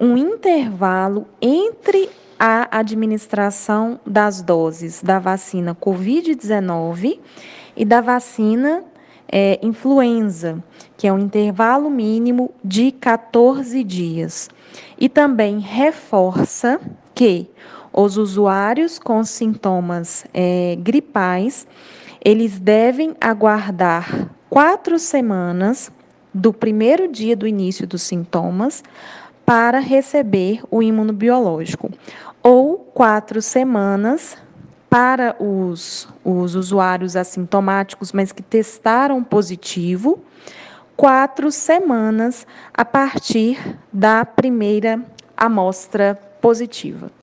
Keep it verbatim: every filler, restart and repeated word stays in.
um intervalo entre a administração das doses da vacina covid dezenove e da vacina é, influenza, que é um intervalo mínimo de quatorze dias. E também reforça que os usuários com sintomas é, gripais, eles devem aguardar quatro semanas do primeiro dia do início dos sintomas para receber o imunobiológico, ou quatro semanas para os, os usuários assintomáticos, mas que testaram positivo, quatro semanas a partir da primeira amostra positiva.